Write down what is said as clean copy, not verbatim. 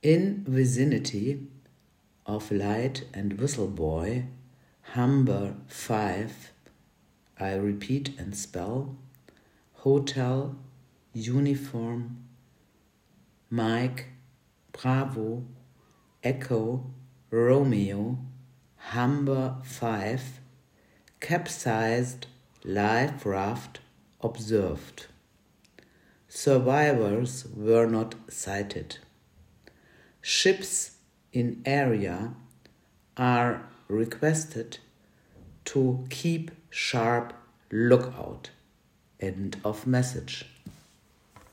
In vicinity of Light and Whistle Buoy, Humber 5, I repeat and spell, Hotel, Uniform, Mike, Bravo, Echo, Romeo, Humber 5, capsized life raft observed. Survivors were not sighted. Ships in area are requested to keep sharp lookout. End of message.